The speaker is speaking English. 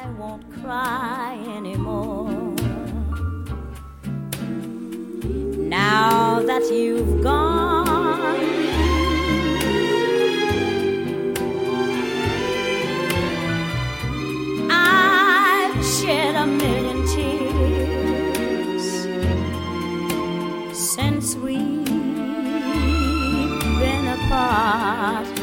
won't cry anymore. Now that you've gone, I've shed a million tears since we've been apart.